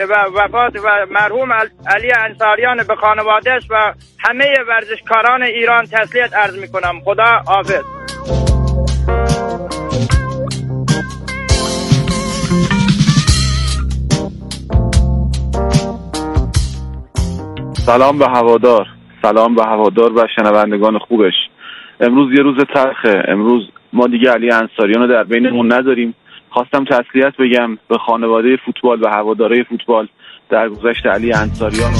و وفات و مرحوم علی انصاریان به خانواده‌اش و همه ورزشکاران ایران تسلیت عرض میکنم. خدا حافظ. سلام به هوادار و شنوندگان خوبش. امروز یه روز تلخه. امروز ما دیگه علی انصاریان رو در بینمون نداریم. خواستم تسلیت بگم به خانواده فوتبال و هوادارهای فوتبال در گذشت علی انصاریان.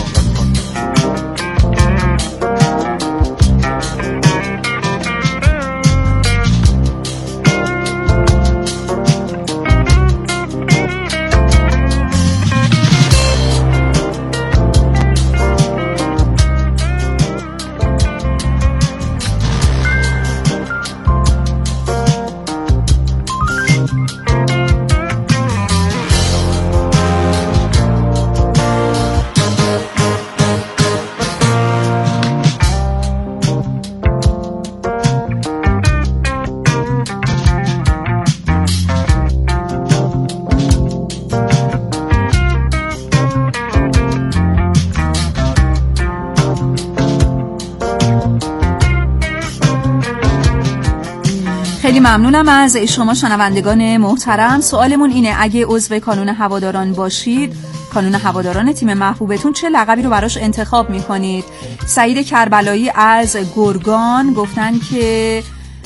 خیلی ممنونم از شما شنوندگان محترم. سوالمون اینه اگه عضو کانون هواداران باشید، کانون هواداران تیم محبوبتون، چه لقبی رو براش انتخاب میکنید؟ سعید کربلایی از گرگان گفتن که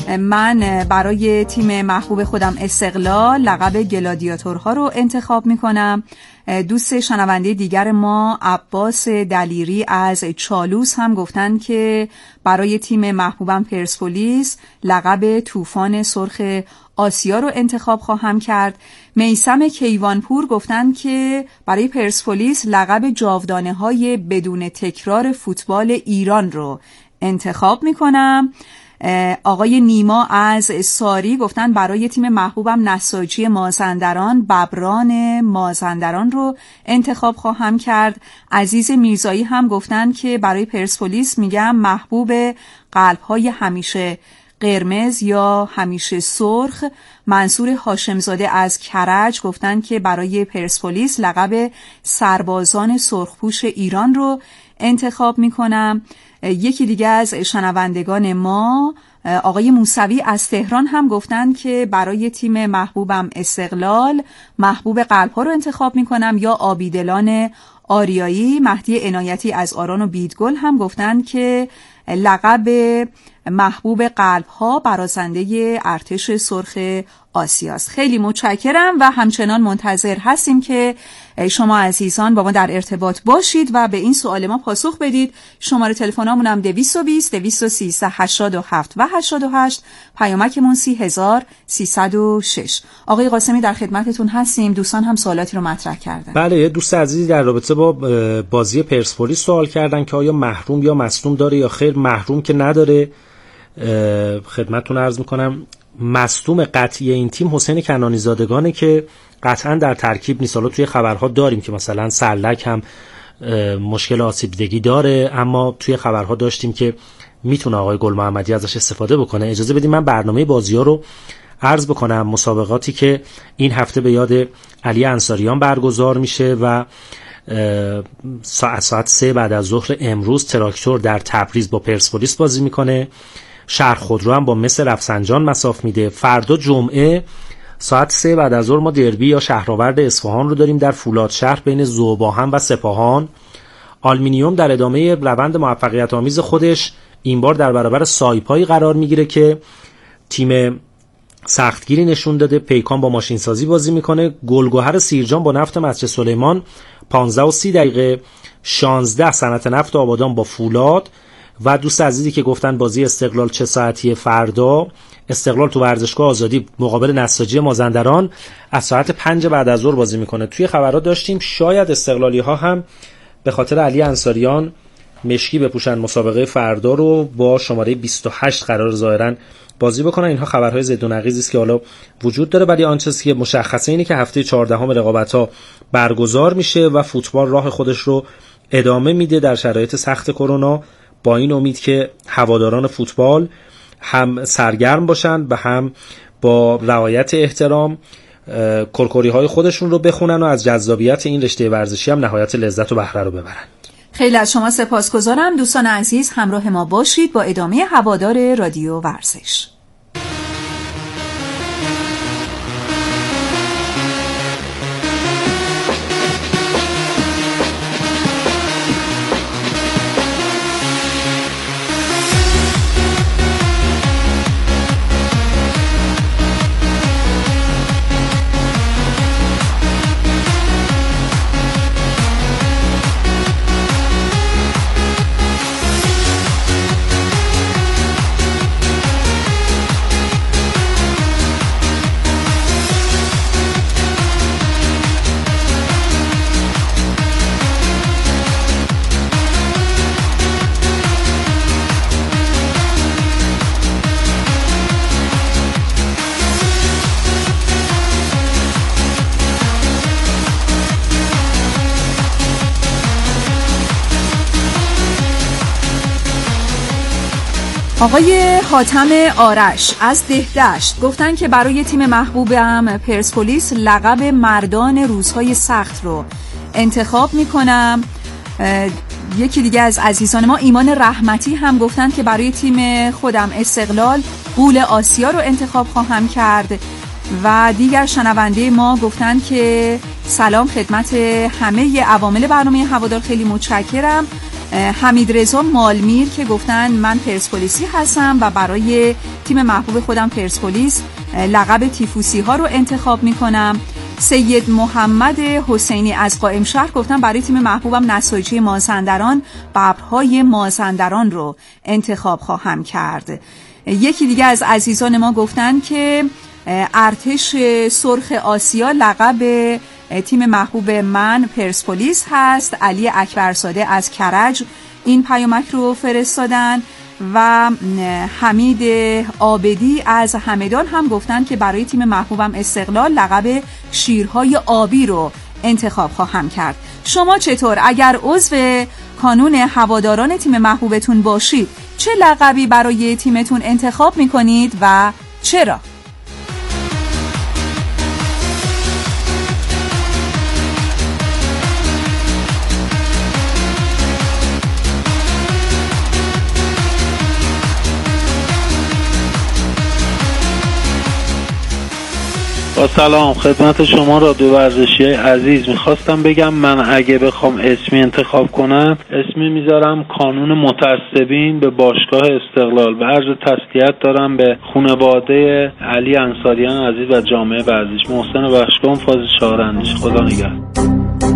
من برای تیم محبوب خودم استقلال لقب گلادیاتورها رو انتخاب میکنم. دوست شنونده دیگر ما عباس دلیری از چالوس هم گفتن که برای تیم محبوبم پرسپولیس لقب طوفان سرخ آسیا رو انتخاب خواهم کرد. میثم کیوانپور گفتن که برای پرسپولیس لقب جاودانه‌های بدون تکرار فوتبال ایران رو انتخاب میکنم. آقای نیما از ساری گفتن برای تیم محبوبم نساجی مازندران ببران مازندران رو انتخاب خواهم کرد. عزیز میرزایی هم گفتن که برای پرسپولیس میگم محبوب قلب‌های همیشه قرمز یا همیشه سرخ. منصور هاشمزاده از کرج گفتن که برای پرسپولیس لقب سربازان سرخپوش ایران رو انتخاب میکنم. یکی دیگه از شنوندگان ما آقای موسوی از تهران هم گفتن که برای تیم محبوبم استقلال محبوب قلب‌ها رو انتخاب میکنم یا آبیدلان آریایی. مهدی عنایتی از آران و بیدگل هم گفتن که لقب محبوب قلب‌ها برازنده ارتش سرخ آسیاست. خیلی متشکرم و همچنان منتظر هستیم که شما عزیزان با ما در ارتباط باشید و به این سوال ما پاسخ بدید. شماره تلفنمون هم 220 213 87 و 88، پیامکمون 30306. آقای قاسمی در خدمتتون هستیم. دوستان هم سوالاتی رو مطرح کردن. بله، یه دوست عزیزی در رابطه با بازی پرسپولیس سوال کردن که آیا محروم یا مصدوم داره یا خیر. محروم که نداره. خدمتتون عرض میکنم مصدوم قطعی این تیم حسین کنانی زادگانه که قطعا در ترکیب نیست. حالا توی خبرها داریم که مثلا سرلک هم مشکل آسیب دیدگی داره، اما توی خبرها داشتیم که میتونه آقای گل محمدی ازش استفاده بکنه. اجازه بدید من برنامه بازی‌ها رو عرض بکنم. مسابقاتی که این هفته به یاد علی انصاریان برگزار میشه و ساعت 3 بعد از ظهر امروز تراکتور در تبریز با پرسپولیس بازی میکنه. شهر خودرو هم با مس رفسنجان مساف میده. فردا جمعه ساعت 3 بعد از ظهر ما دربی یا شهرآورد اصفهان رو داریم در فولاد شهر بین ذوباهن و سپاهان. آلومینیوم در ادامه روند موفقیت آمیز خودش این بار در برابر سایپایی قرار میگیره که تیم سختگیری نشون داده. پیکان با ماشین سازی بازی میکنه. گلگهر سیرجان با نفت مسجد سلیمان 15:30 16 صنعت نفت آبادان با فولاد. و دوست عزیزی که گفتن بازی استقلال چه ساعتیه فردا، استقلال تو ورزشگاه آزادی مقابل نساجی مازندران از ساعت 5 بعد از ظهر بازی میکنه. توی خبرها داشتیم شاید استقلالی ها هم به خاطر علی انصاریان مشکی بپوشن مسابقه فردا رو با شماره 28 قرار ظاهرا بازی بکنن. اینها خبرهای ضد و نقیضی است که حالا وجود داره، ولی آنچه که مشخصه اینه که هفته 14 رقابت‌ها برگزار میشه و فوتبال راه خودش رو ادامه میده در شرایط سخت کرونا، با این امید که هواداران فوتبال هم سرگرم باشن و هم با رعایت احترام کرکری های خودشون رو بخونن و از جذابیت این رشته ورزشی هم نهایت لذت و بهره رو ببرن. خیلی از شما سپاسگزارم. دوستان عزیز همراه ما باشید با ادامه هوادار رادیو ورزش. آقای حاتم آرش از دهدشت گفتن که برای تیم محبوبم پرسپولیس لقب مردان روزهای سخت رو انتخاب میکنم. یکی دیگه از عزیزان ما ایمان رحمتی هم گفتن که برای تیم خودم استقلال غول آسیا رو انتخاب خواهم کرد. و دیگر شنونده ما گفتن که سلام خدمت همه عوامل برنامه هوادار، خیلی متشکرم. حمید رضا مالمیر که گفتن من پرسپولیسی هستم و برای تیم محبوب خودم پرسپولیس لقب تیفوسی ها رو انتخاب میکنم. سید محمد حسینی از قائم شهر گفتن برای تیم محبوبم نساجی مازندران ببرهای مازندران رو انتخاب خواهم کرد. یکی دیگه از عزیزان ما گفتن که ارتش سرخ آسیا لقب تیم محبوب من پرسپولیس هست. علی اکبرزاده از کرج این پیامک رو فرستادن و حمید عابدی از همدان هم گفتن که برای تیم محبوبم استقلال لقب شیرهای آبی رو انتخاب خواهم کرد. شما چطور؟ اگر عضو کانون هواداران تیم محبوبتون باشید چه لقبی برای تیمتون انتخاب میکنید و چرا؟ با سلام خدمت شما رادیو ورزشی عزیز. میخواستم بگم من اگه بخوام اسمی انتخاب کنم اسمی میذارم کانون متعصبین به باشگاه استقلال. به عرض تسلیت دارم به خانواده علی انصاریان عزیز و جامعه ورزش. محسن بخشگان، فاز شاهرندیش. خدا نگهدار.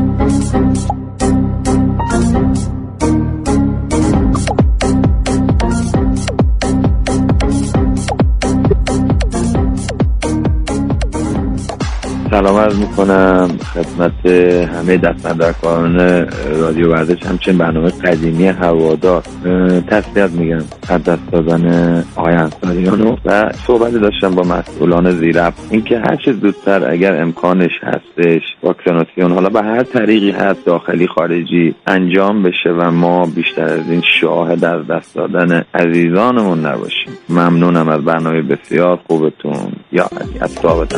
سلام عرض میکنم خدمت همه دست‌اندرکاران رادیو ورزش، همچنین برنامه قدیمی هوادار. تسلیت میگم از دست دادن آقای انصاریانو و صحبت داشتم با مسئولان زیرفت اینکه هر چه زودتر اگر امکانش هستش واکسیناسیون حالا به هر طریقی هست داخلی خارجی انجام بشه و ما بیشتر از این شاهد از دست دادن عزیزانمون نباشیم. ممنونم از برنامه بسیار خوبتون. یا علی از ثابت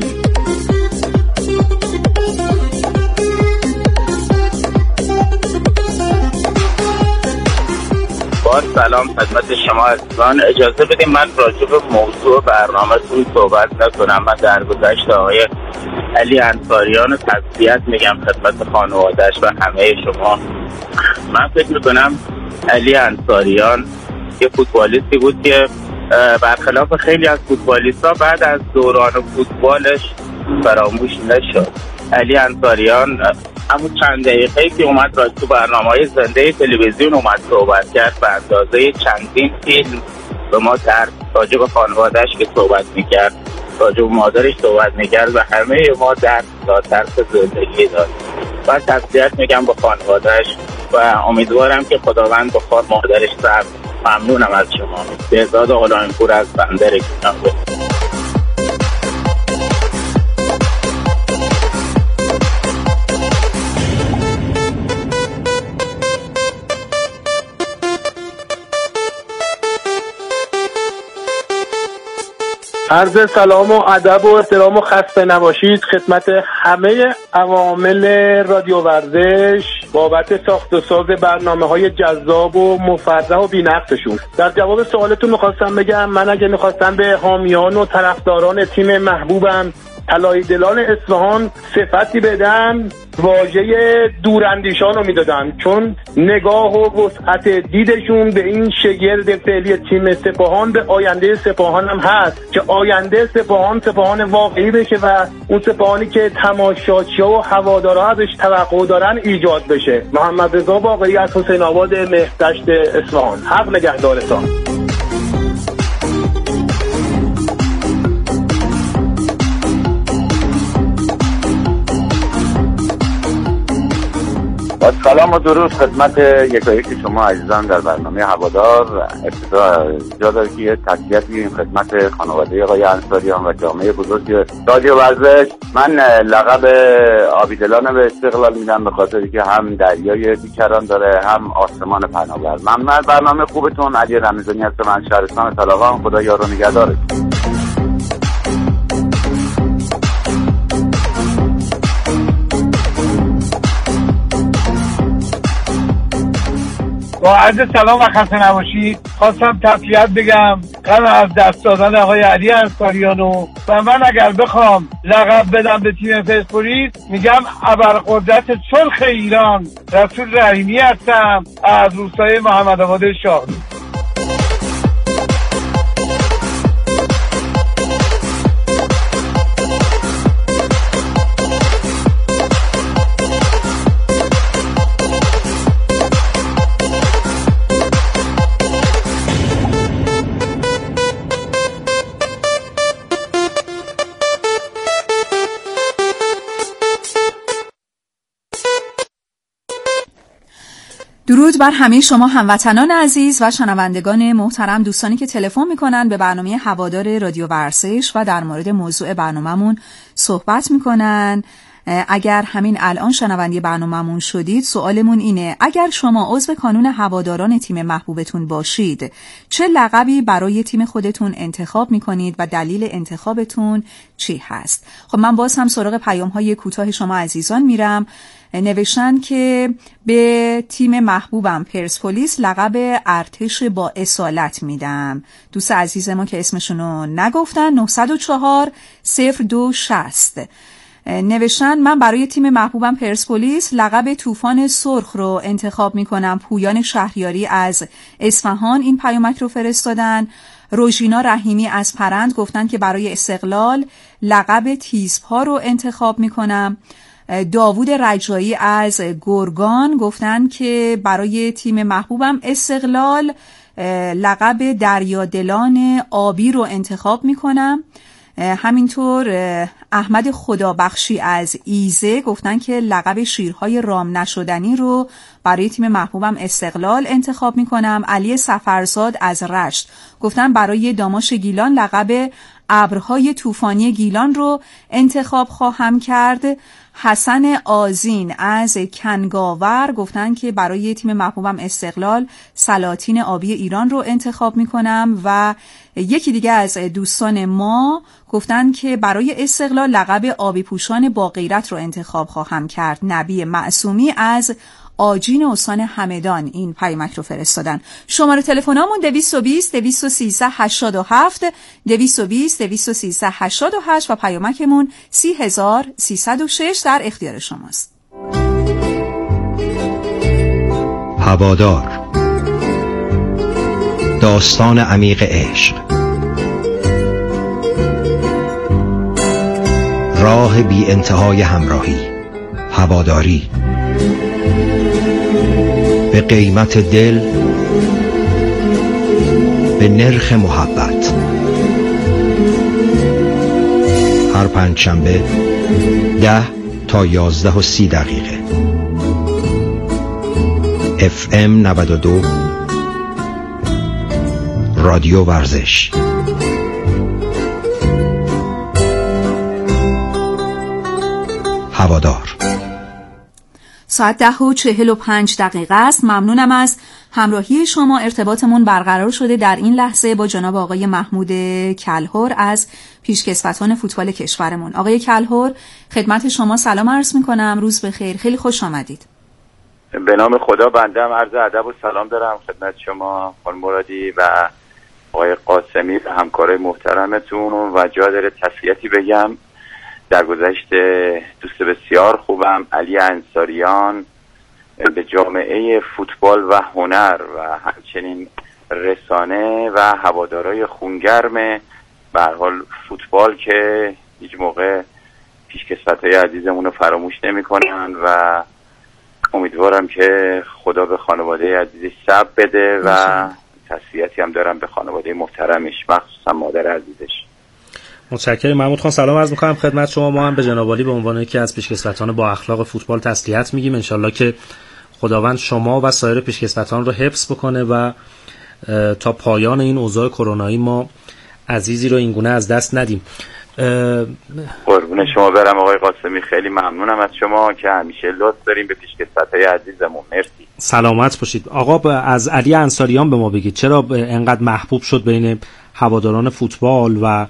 سلام خدمت شما عزیزان. اجازه بدیم من راجع به موضوع برنامه‌تون صحبت نکنم. من در گذشته آقای علی انصاریان تسلیت میگم خدمت خانواده‌اش و همه شما. من فکر میکنم علی انصاریان یه فوتبالیستی بود که برخلاف خیلی از فوتبالیست‌ها بعد از دوران فوتبالش فراموش نشد. علی انصاریان همون چند دقیقه‌ای که اومد راجع به برنامه‌های زنده تلویزیون اومد صحبت کرد به اندازه چندین فیلم به ما در راجع به خانواده‌اش که صحبت می‌کرد، راجع به مادرش صحبت می‌کرد و همه ما در طرف زندگی داد. و تسلیت میگم به خانواده‌اش و امیدوارم که خداوند بخواد مادرش صبر. ممنونم از شما. بهزاد غلامی‌پور از بندر کنار. عرض سلام و ادب و احترام و خسته نباشید خدمت همه عوامل رادیو ورزش بابت ساخت و ساز برنامه‌های جذاب و مفرح و بی‌نقصشون. در جواب سوالتون می‌خواستم بگم من اگه می‌خواستم به حامیان و طرفداران تیم محبوبم طلایی دلان اصفهان صفتی بدم واژه دوراندیشان رو میدادم، چون نگاه و وسعت دیدشون به این شگرد فعلی تیم سپاهان به آینده سپاهان هم هست که آینده سپاهان واقعی بشه و اون سپاهانی که تماشاچی‌ها و هوادارها ازش توقع دارن ایجاد بشه. محمد رضا باقری از حسین آباد مهدشت اصفهان. حق نگهدارتان. سلام و درود خدمت یکایک شما عزیزان در برنامه هوادار. ابتدا جا داره که یه تسلیتی خدمت خانواده آقای انصاریان و جامعه بزرگ رادیو ورزش. من لقب آبیدلان به استقلال میدم به خاطری که هم دریای بیکران داره هم آسمان پهناور. ممنون از برنامه خوبتون. علی رمضانی هستم من شهرستان طلاقان. خدا یار و نگهدارتون. با عرض سلام و خسته نباشید خواستم تسلیت بگم غم از دست دادن آقای علی انصاریانو و من اگر بخوام لقب بدم به تیم پرسپولیس میگم ابرقدرت چرخ ایران رسول رحیمی هستم از روستای محمدآباد شاهرو. درود بر همه شما هموطنان عزیز و شنوندگان محترم، دوستانی که تلفن میکنن به برنامه هوادار رادیو ورزش و در مورد موضوع برنامه‌مون صحبت میکنن. اگر همین الان شنونده برنامه‌مون شدید، سوالمون اینه: اگر شما عضو کانون هواداران تیم محبوبتون باشید، چه لقبی برای تیم خودتون انتخاب میکنید و دلیل انتخابتون چی هست؟ خب من باز هم سراغ پیام‌های کوتاه شما عزیزان میرم. نوشتن که به تیم محبوبم پرسپولیس لقب ارتش با اصالت میدم. دوست عزیز ما که اسمشونو نگفتن 904 0260 نوشتن من برای تیم محبوبم پرسپولیس لقب طوفان سرخ رو انتخاب میکنم. پویان شهریاری از اصفهان این پیامک رو فرستادن. روژینا رحیمی از پرند گفتن که برای استقلال لقب تیزپا رو انتخاب میکنم. داوود رجایی از گرگان گفتن که برای تیم محبوبم استقلال لقب دریادلان آبی رو انتخاب میکنم. همینطور احمد خدابخشی از ایزه گفتن که لقب شیرهای رام نشدنی رو برای تیم محبوبم استقلال انتخاب میکنم. علی سفرزاد از رشت گفتن برای داماش گیلان لقب ابرهای طوفانی گیلان رو انتخاب خواهم کرد. حسن آذین از کنگاور گفتن که برای تیم محبوبم استقلال سلاطین آبی ایران رو انتخاب میکنم. و یکی دیگه از دوستان ما گفتن که برای استقلال لقب آبی پوشان با غیرت رو انتخاب خواهم کرد. نبی معصومی از آجین استان همدان این پیامک رو فرستادن. شماره تلفنمون 220 213 87 220 213 88 و پیامکمون 30306 در اختیار شماست. هوادار، داستان عمیق عشق، راه بی انتهای همراهی، هواداری به قیمت دل، به نرخ محبت. هر پنجشنبه 10 تا 11:30 FM 92 رادیو ورزش. هوادار. ساعت 10:45 است. ممنونم از همراهی شما. ارتباطمون برقرار شده در این لحظه با جناب آقای محمود کلهر از پیشکسوتان فوتبال کشورمون. آقای کلهر، خدمت شما سلام عرض میکنم. روز بخیر، خیلی خوش آمدید. به نام خدا، بنده هم عرض ادب و سلام دارم خدمت شما خانم مرادی و آقای قاسمی و همکارای محترمتون و جا داره تسلیتی بگم. در گذشته دوست بسیار خوبم علی انصاریان به جامعه فوتبال و هنر و همچنین رسانه و هوادارای خونگرم به هر حال فوتبال که هیچ موقع پیشکسوتای عزیزمون رو فراموش نمی‌کنن و امیدوارم که خدا به خانواده عزیزش صبر بده و تسلیتی هم دارم به خانواده محترمش، مخصوصا مادر عزیزش. متشکرم محمود خان. سلام عرض می‌کنم خدمت شما. ما هم به جناب عالی به عنوان یکی از پیشکسوتان با اخلاق فوتبال تسلیت میگیم. انشالله که خداوند شما و سایر پیشکسوتان رو حفظ بکنه و تا پایان این اوضاع کرونایی ما عزیزی رو اینگونه از دست ندیم. قربون شما برم آقای قاسمی، خیلی ممنونم از شما که همیشه لطف داریم به پیشکسوتای عزیزمون. مرسی. سلامت باشید. آقا از علی انصاریان به ما بگید چرا انقدر محبوب شد بین هواداران فوتبال و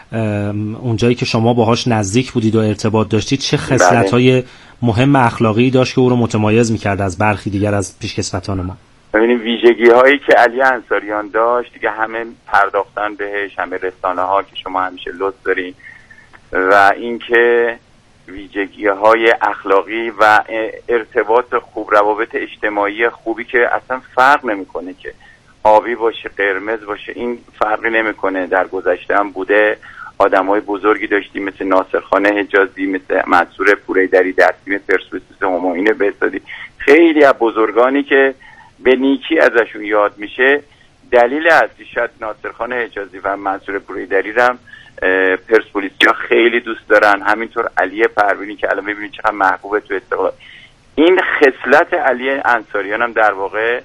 اونجایی که شما باهاش نزدیک بودید و ارتباط داشتید چه خصلت‌های مهم اخلاقی داشت که او رو متمایز می‌کرد از برخی دیگر از پیشکسوتان ما؟ ببینید ویژگی‌هایی که علی انصاریان داشت دیگه همه پرداختن بهش، همه رسانه‌ها که شما همیشه لطف دارین، و اینکه ویژگی‌های اخلاقی و ارتباط خوب، روابط اجتماعی خوبی که اصلا فرق نمی‌کنه که آبی باشه قرمز باشه، این فرقی نمی‌کنه. در گذشته هم بوده، آدمای بزرگی داشتیم مثل ناصرخان حجازی، مثل منصور پوریدری در تیم پرسپولیس، همایون بهزادی، خیلی از بزرگانی که به نیکی ازشون یاد میشه. دلیل اصلی شاید ناصرخان حجازی و منصور پوریدری هم پرسپولیسیا خیلی دوست دارن، همینطور علی پروینی که الان میبینید چقدر محبوبه تو استقلال. این خصلت علی انصاریان هم در واقع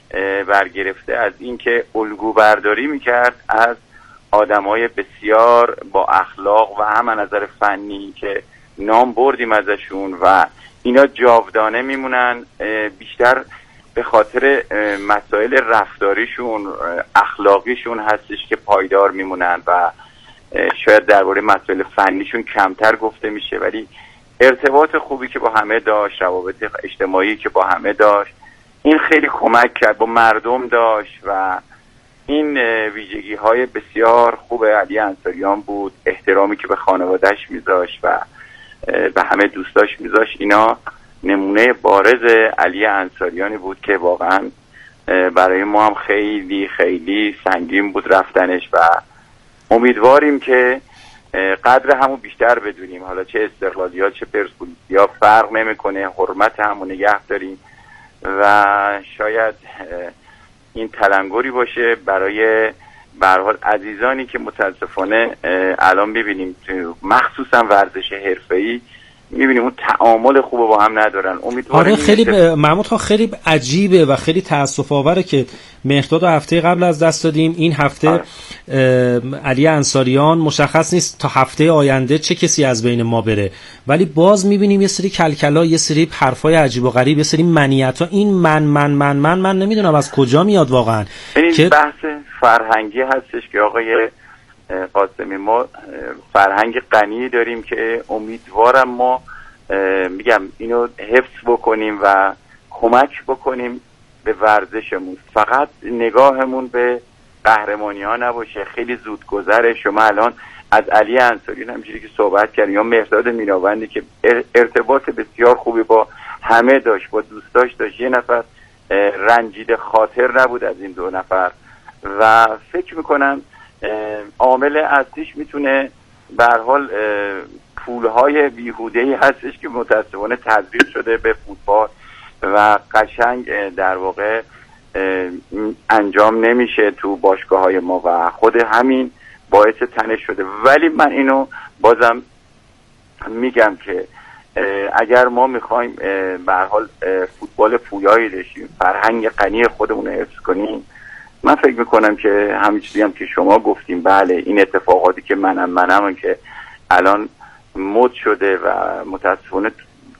برگرفته از اینکه الگو برداری میکرد از آدمای بسیار با اخلاق و هم از نظر فنی که نام بردیم ازشون و اینا جاودانه میمونن، بیشتر به خاطر مسائل رفتاریشون، اخلاقیشون هستش که پایدار میمونن و شاید درباره مسائل فنیشون کمتر گفته میشه، ولی ارتباط خوبی که با همه داشت، روابط اجتماعی که با همه داشت، این خیلی کمک کرد، با مردم داشت و این ویژگی های بسیار خوب علی انصاریان بود. احترامی که به خانوادهش میذاشت و به همه دوستاش میذاشت، اینا نمونه بارز علی انصاریانی بود که واقعا برای ما هم خیلی خیلی سنگین بود رفتنش و امیدواریم که قدر همو بیشتر بدونیم. حالا چه استقلالیات چه پرسپولیسیا فرق نمیکنه، حرمت همو نگه داریم و شاید این تلنگری باشه برای به هر حال عزیزانی که متاسفانه الان ببینیم مخصوصا ورزش حرفه‌ای میبینیم اون تعامل خوب با هم ندارن. آره خیلی محمود خان خیلی عجیبه و خیلی تأسف آوره که مهرداد هفته قبل از دست دادیم، این هفته علی انصاریان مشخص نیست تا هفته آینده چه کسی از بین ما بره، ولی باز میبینیم یه سری کلکلا، یه سری حرفای عجیب و غریب، یه سری منیت‌ها. این من نمیدونم از کجا میاد واقعا. که بحث فرهنگی هستش که آقای قاسمی ما فرهنگ غنی داریم که امیدوارم ما میگم اینو حفظ بکنیم و کمک بکنیم به ورزشمون. فقط نگاهمون به قهرمانی ها نباشه، خیلی زود گذره. شما الان از علی انصاریان همینجوری که صحبت کردیم یا مهرداد میراوندی که ارتباط بسیار خوبی با همه داشت، با دوستاش داشت، یه نفر رنجیده خاطر نبود از این دو نفر و فکر میکنم عامل اصلیش میتونه به هر حال پولهای بیهوده‌ای هستش که متأسفانه تزریق شده به فوتبال و قشنگ در واقع انجام نمیشه تو باشگاه‌های ما و خود همین باعث تنش شده. ولی من اینو بازم میگم که اگر ما میخوایم به هر حال فوتبال پویایی داشتیم، فرهنگ غنی خودمون رو حفظ کنیم، من فکر میکنم که همین چیزی هم که شما گفتیم، بله این اتفاقاتی که منم که الان مد شده و متاسفانه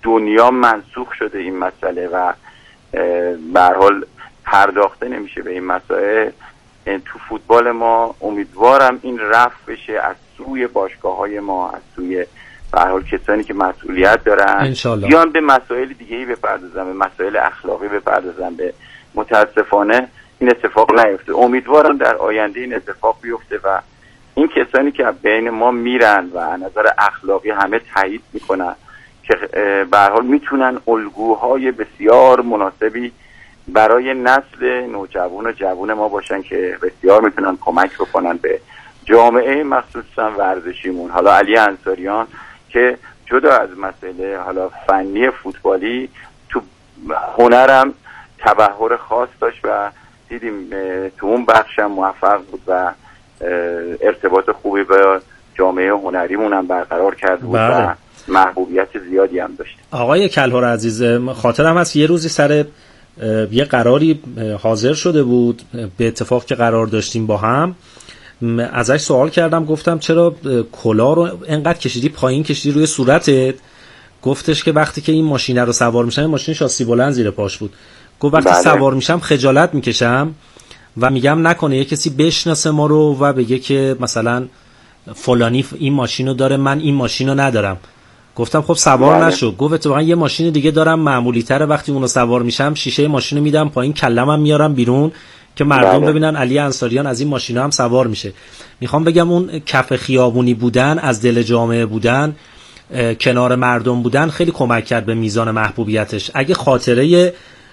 دنیا منسوخ شده این مسئله و به هر حال پرداخته نمیشه به این مسائل. تو فوتبال ما امیدوارم این رفع بشه از سوی باشگاه‌های ما، از سوی به هر حال کسانی که مسئولیت دارن، بیان به مسائل دیگه‌ای بپردازن، به مسائل اخلاقی بپردازن. به متاسفانه این اتفاق نیفته. امیدوارم در آینده این اتفاق بیفته و این کسانی که بین ما میرن و از نظر اخلاقی همه تایید میکنن که به هر حال میتونن الگوهای بسیار مناسبی برای نسل نوجوان و جوان ما باشن که بسیار میتونن کمک بکنن به جامعه مخصوصا ورزشیمون. حالا علی انصاریان که جدا از مسئله حالا فنی فوتبالی تو هنرم تبحر خاص داشت و دیدیم تو اون بخشم موفق بود و ارتباط خوبی با جامعه هنریمون هم برقرار کرد بود و محبوبیت زیادی هم داشت. آقای کلهر عزیز، خاطرم هست یه روزی سر یه قراری حاضر شده بود، به اتفاق که قرار داشتیم با هم، ازش سوال کردم، گفتم چرا کلاه رو انقدر کشیدی پایین، کشیدی روی صورتت؟ گفتش که وقتی که این ماشین رو سوار میشم، این ماشین شاسی بلند زیر پاش بود، گفت وقتی سوار میشم خجالت میکشم و میگم نکنه یه کسی بشناسه ما رو و بگه که مثلا فلانی این ماشینو داره من این ماشینو ندارم. گفتم خب سوار نشو. گفت اتفاقا یه ماشین دیگه دارم معمولی تره، وقتی اونو سوار میشم شیشه ماشینو میدم پایین، کلمم میارم بیرون که مردم ببینن علی انصاریان از این ماشینا هم سوار میشه. میخوام بگم اون کف خیابونی بودن، از دل جامعه بودن، کنار مردم بودن خیلی کمک کرد به میزان محبوبیتش. اگه خاطره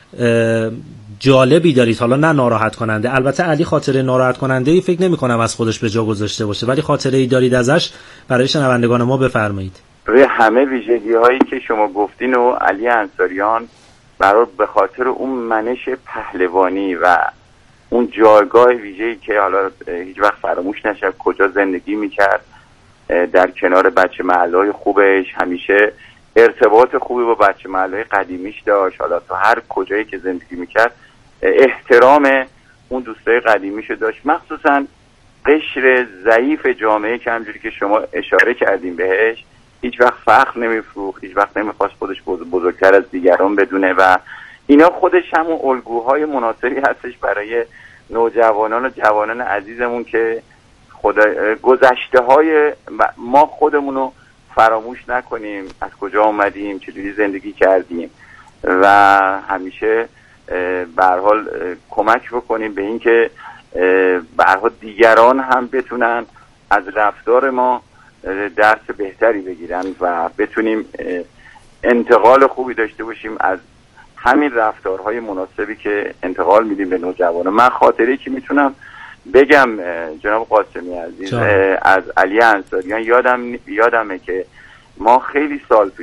جالبی دارید، حالا نه ناراحت کننده، البته علی خاطره ناراحت کننده ای فکر نمی کنم از خودش به جا گذاشته باشه، ولی خاطره ای دارید ازش برای شنوندگان ما بفرمایید. روی همه ویژگی هایی که شما گفتین و علی انصاریان برای به خاطر اون منش پهلوانی و اون جایگاه ویژه‌ای که حالا هیچ وقت فراموش نشه کجا زندگی میکرد، در کنار بچه محله‌های خوبش همیشه ارتباط خوبی با بچه محله‌های قدیمیش داشت. حالا تو هر کجایی که زندگی میکرد احترام اون دوستای قدیمیشو داشت، مخصوصا قشر ضعیف جامعه که همجوری که شما اشاره کردیم بهش هیچ وقت فخر نمیفروخت، هیچ وقت نمیخواست خودش بزرگتر از دیگران بدونه و اینا خودش همون الگوهای مناسبی هستش برای نوجوانان و جوانان عزیزمون که گذشته های ما خودمونو فراموش نکنیم، از کجا آمدیم، چجوری زندگی کردیم و همیشه به هر حال کمک بکنیم به این که به هر حال دیگران هم بتونن از رفتار ما درس بهتری بگیرن و بتونیم انتقال خوبی داشته باشیم از همین رفتارهای مناسبی که انتقال میدیم به نوجوانان. من خاطری که میتونم بگم جناب قاسمی عزیز از علی انصاریان یادمه که ما خیلی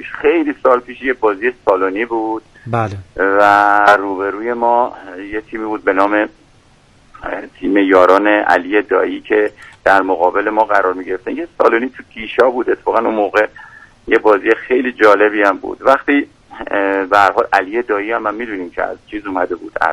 سال پیش یه بازی سالونی بود. بله. و روبروی ما یه تیمی بود به نام تیم یاران علی دایی که در مقابل ما قرار میگرفتن. یه سالونی تو کیشا بود، اتفاقا اون موقع یه بازی خیلی جالبی هم بود. وقتی به هر حال علی دایی هم میدونیم که از چیز اومده بود، از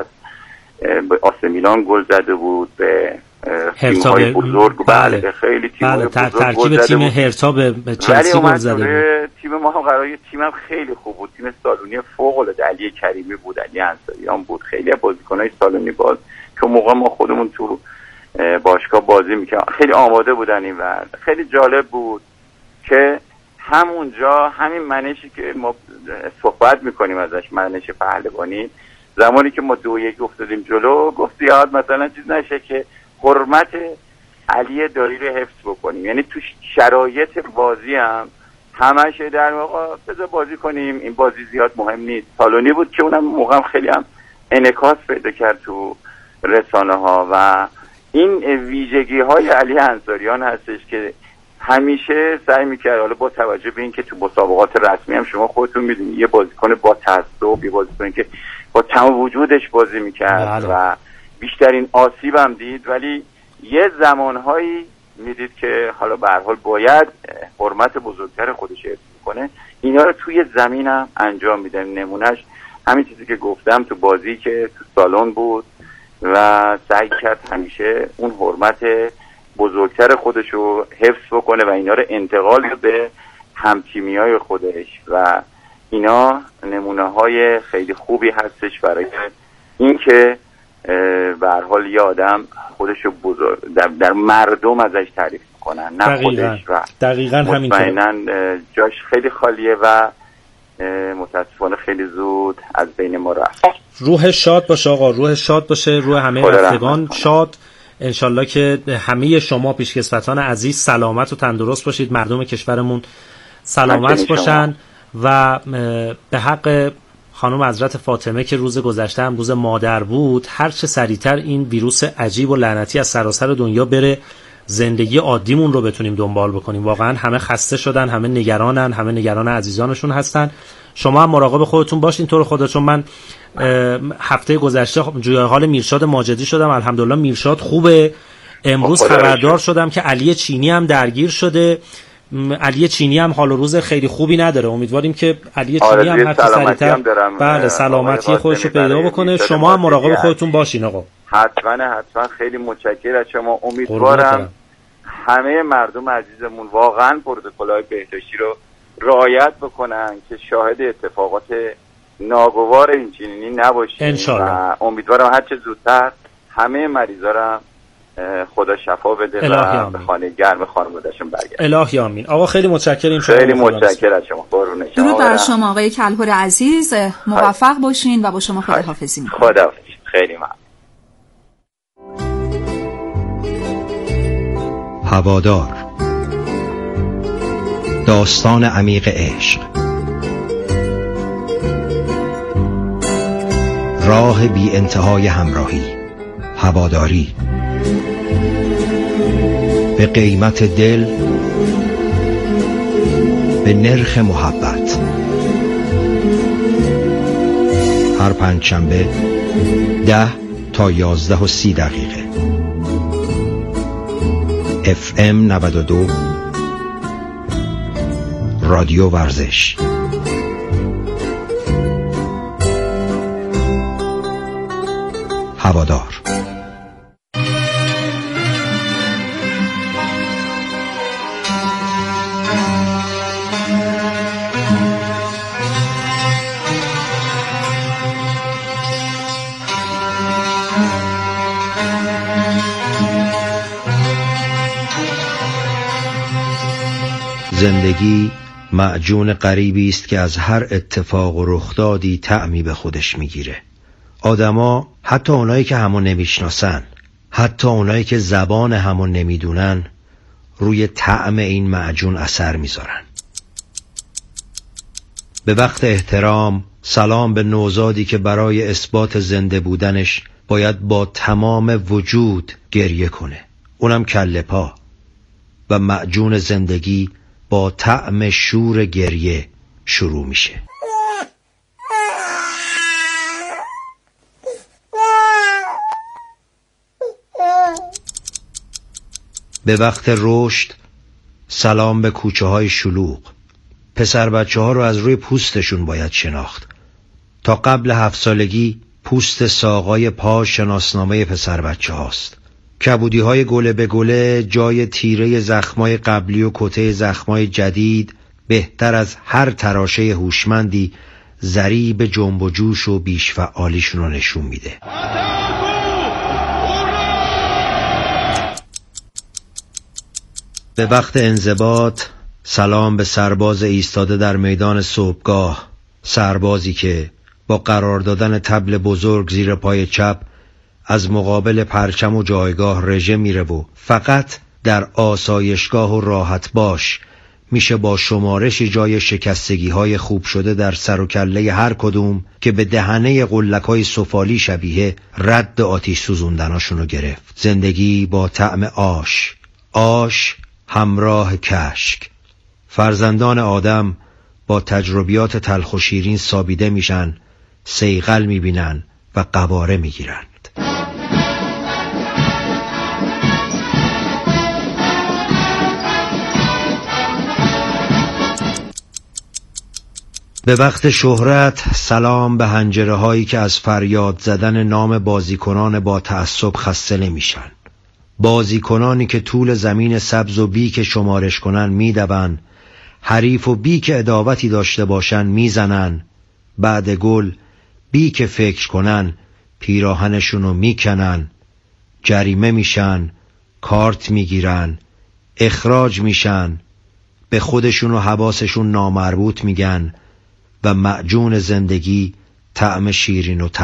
به آسه میلان گل زده بود، به تیم‌های بزرگ، بله خیلی تیم‌های بزرگ ترکیب تیم هرتا به چلسی گل زده بود. تیم ما هم قراره تیمم خیلی خوب بود، تیم سالونی فوق‌العاده علی کریمی بود، علی انصاریان بود، خیلی بازیکن‌های سالونی باز که موقع ما خودمون تو باشگاه بازی می‌کردیم خیلی آماده بودن این و خیلی جالب بود که همونجا همین منشی که ما صحبت می‌کنیم ازش، منش پهلوانی، زمانی که ما 2-1 افتادیم جلو، گفت یاد مثلا چیز نشه که حرمت علی دایی رو حفظ بکنیم، یعنی تو شرایط بازی هم همش در واقع بذار بازی کنیم، این بازی زیاد مهم نیست. سالونی بود که اونم موقع خیلی هم انعکاس پیدا کرد تو رسانه ها و این ویژگی های علی انصاریان هستش که همیشه سعی میکرد، حالا با توجه به این که تو مسابقات رسمی هم شما خودتون میدونید یه بازیکن با تعصب، یه بازیکن که با تمام وجودش بازی میکرد و بیشترین آسیب هم دید، ولی یه زمانهایی میدید که حالا به هر حال باید حرمت بزرگتر خودش حفظ کنه، اینا رو توی زمین هم انجام میده. نمونهش همین چیزی که گفتم تو بازی که تو سالن بود و سعی کرد همیشه اون حرمت بزرگتر خودش رو حفظ بکنه و اینا رو انتقال به همتیمیای خودش و اینا نمونه های خیلی خوبی هستش برای اینکه به هر حال یه آدم خودشو بزرگ در مردم ازش تعریف میکنن، نه خودش. و دقیقاً همینطوره. مطمئناً جاش خیلی خالیه و متاسفانه خیلی زود از بین ما رفت. روح شاد باشه آقا، روح شاد باشه، روح همه رفتگان شاد. انشالله که همه شما پیشکسوتان عزیز سلامت و تندرست باشید، مردم کشورمون سلامت باشن و به حق خانم حضرت فاطمه که روز گذشته هم روز مادر بود، هر چه سریعتر این ویروس عجیب و لعنتی از سراسر دنیا بره، زندگی عادیمون رو بتونیم دنبال بکنیم. واقعا همه خسته شدن، همه نگرانن، همه نگران عزیزانشون هستن. شما هم مراقب خودتون باشین طور خدا، چون من هفته گذشته جوی حال میرشاد ماجدی شدم، الحمدلله میرشاد خوبه. امروز خبردار شدم که علی چینی هم درگیر شده. علی چینی هم حال و روز خیلی خوبی نداره، امیدواریم که علی چینی هم هر چه سریعتر بله سلامتی خودش رو پیدا بکنه. شما هم مراقب خودتون باشین آقا. حتما خیلی متشکرم از شما. امیدوارم همه مردم عزیزمون واقعا پروتکل‌های بهداشتی رو رعایت بکنن که شاهد اتفاقات ناگوار اینچنینی نباشیم و امیدوارم هر چه زودتر همه مریضا رو خدا شفا بده و به خانه گرم خانواده‌شون برگردن. الهی آمین. آقا خیلی متشکریم. خیلی متشکرم از شما. قربون شما. درود بر شما آقای کلهر عزیز، موفق باشین و با شما خداحافظی می‌کنم. خداحافظ. خیلی ممنون. هوادار، داستان عمیق عشق، راه بی انتهای همراهی، هواداری به قیمت دل، به نرخ محبت. هر پنجشنبه 10 تا 11:30 FM 92 رادیو ورزش. هوادار. زندگی معجون غریبی است که از هر اتفاق و رخدادی طعمی به خودش میگیره. آدما، حتی اونایی که همو نمیشناسن، حتی اونایی که زبان همو نمیدونن، روی طعم این معجون اثر میذارن. به وقت احترام سلام به نوزادی که برای اثبات زنده بودنش باید با تمام وجود گریه کنه، اونم کله پا. و معجون زندگی با طعم شور گریه شروع میشه. به وقت رشد سلام به کوچه های شلوغ. پسر بچه ها رو از روی پوستشون باید شناخت. تا قبل 7 سالگی پوست ساقای پا شناسنامه پسر بچه هاست. کبودی های گله به گله جای تیره زخمای قبلی و کته زخمای جدید بهتر از هر تراشه هوشمندی ضریب جنب و جوش و بیش فعالیشون رو نشون میده. به وقت انضباط سلام به سرباز ایستاده در میدان صبحگاه، سربازی که با قرار دادن طبل بزرگ زیر پای چپ از مقابل پرچم و جایگاه رژه میره و فقط در آسایشگاه و راحت باش میشه با شمارش جای شکستگی های خوب شده در سر و کله هر کدوم که به دهنه قلک‌های سفالی شبیه رد آتش سوزوندناشونو گرفت. زندگی با طعم آش همراه کشک. فرزندان آدم با تجربیات تلخ و شیرین سابیده میشن، صیقل میبینن و قواره میگیرن. به وقت شهرت سلام به حنجره هایی که از فریاد زدن نام بازیکنان با تعصب خسته نمیشن. بازیکنانی که طول زمین سبز و بیک شمارش کنن میدون، حریف و بی که عداوتی داشته باشن میزنن، بعد گل بی که فکر کنن پیراهنشونو میکنن، جریمه میشن، کارت میگیرن، اخراج میشن، به خودشون و حواسشون نامربوط میگن و معجون زندگی طعم شیرین و